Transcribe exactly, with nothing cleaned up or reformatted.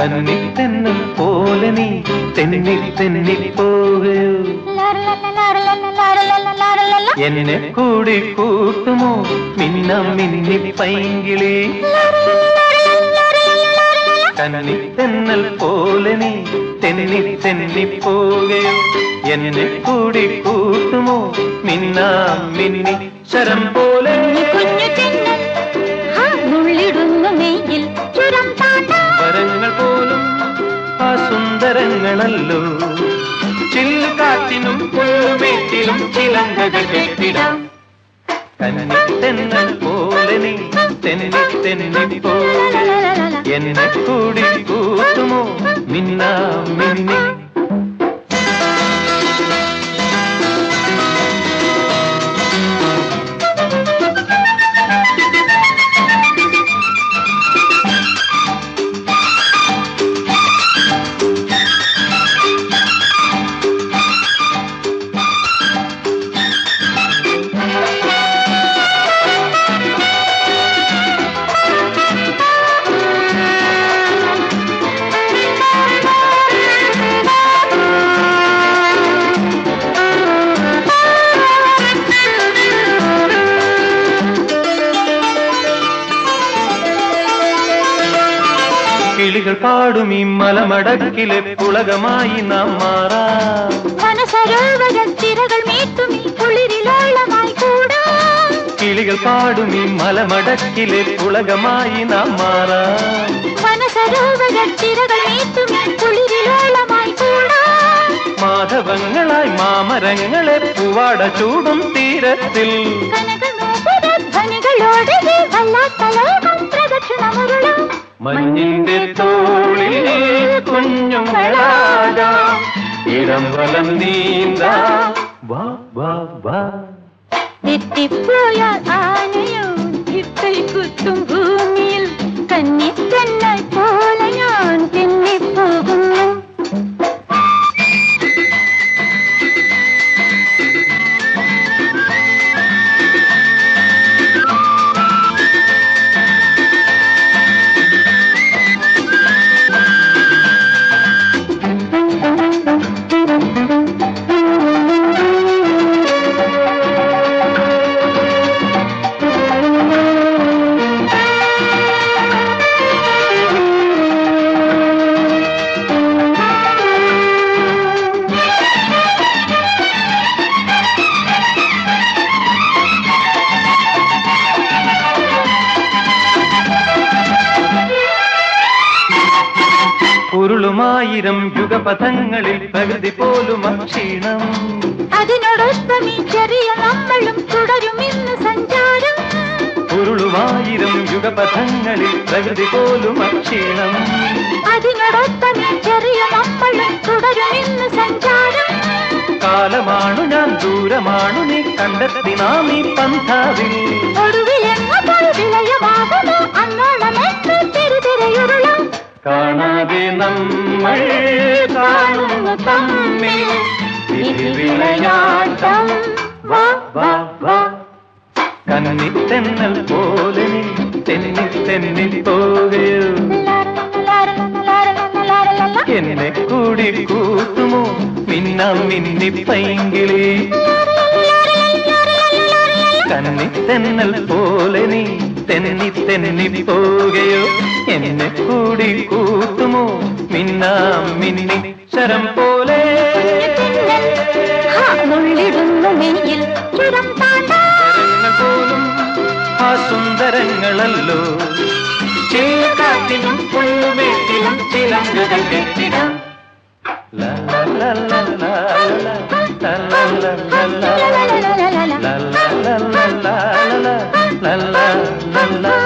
കന്നി തെന്നൽ പോലെ നീ തെന്നി തെന്നി പോകയോ എന്നെ കൂടി കൂട്ടുമോ മിന്നം മിന്നി പൈങ്കിളി കന്നി തെന്നൽ പോലെ നീ തെന്നി തെന്നി പോകയോ എന്നെ കൂടി കൂട്ടുമോ മിന്നാം മിന്നി ശരം പോലെ വരങ്ങൾ പോലും ആ സുന്ദരങ്ങളല്ലോ ചില്ലുകാറ്റിനും പുഴുമേറ്റിലും ചിലങ്കകൾ കെട്ടിടാം കന്നി തെന്നൽ പോലെ നീ തെന്നി തെന്നി പോലെ എന്നെ കൂടി കൂട്ടുമോ മിന്നാം മിന്നി കിളികൾ പാടും ഈ മലമടക്കിലെ പുളകമായി നാം മാറാം മനസരോവരത്തിരകൾ മീട്ടും ഈ കുളിരിലോളമായി കൂടാം കിളികൾ പാടും ഈ മലമടക്കിലെ പുളകമായി നാം മാറാം മനസരോവരത്തിരകൾ മീട്ടും ഈ കുളിരിലോളമായി കൂടാം മാധവങ്ങളായി മാമരങ്ങളെ പൂവാട ചൂടും തീരത്തിൽ കനകനോപുരധ്വനികളോടെ വല്ലാത്ത ലോകം പ്രദക്ഷിണമുരുളാം മഞ്ഞിന്റെ തോളിൽ കുഞ്ഞുങ്ങളാകാം ഇടം വലം നീന്താം വാ വാ വാ എത്തിപ്പോയ ആനയോ ഇപ്പൽ കുത്തും ഭൂമിയിൽ കന്നി തന്നെ പോലെ ഞാൻ തെന്നിപ്പോകുന്നു ഉരുളുമായിരം യുഗപഥങ്ങളിൽ പ്രകൃതി പോലും അക്ഷീണം അതിനോടൊപ്പം ഈ ചെറിയ നമ്മളും തുടരും ഇന്ന് സഞ്ചാരം ഉരുളുമായിരം യുഗപഥങ്ങളിൽ പ്രകൃതി പോലും അക്ഷീണം അതിനോടൊപ്പം ഈ ചെറിയ നമ്മളും തുടരും ഇന്ന് സഞ്ചാരം കാലമാണു ഞാൻ ദൂരമാണു നീ കണ്ടെത്തി നാം ഈ പന്ഥാവിൽ ഒടുവിലെങ്ങോട്ട് വിലയമാകുന്നു അന്നോളമെന്ന് തിരുതിരയുരുളാം കാണാതെ നമ്മൾ കാണുന്നു തമ്മിൽ വിളയാട്ടം വാ വാ വാ കന്നി തെന്നൽ പോലെ നീ തെന്നി തെന്നി പോകയോ എന്നെ കൂടി കൂട്ടുമോ മിന്നാം മിന്നി പൈങ്കിളി കന്നി തെന്നൽ പോലെ നീ തെന്നി തെന്നി പോകയോ എന്നെ കൂടി കൂട്ടുമോ മിന്നാം മിന്നി ശരം പോലെ പോലും ആ സുന്ദരങ്ങളല്ലോ ചില്ലക്കാറ്റിലും പുഴുമേറ്റിലും ചിലങ്കകൾ കെട്ടിടാം la la la la la la la la la la la la la la la la la la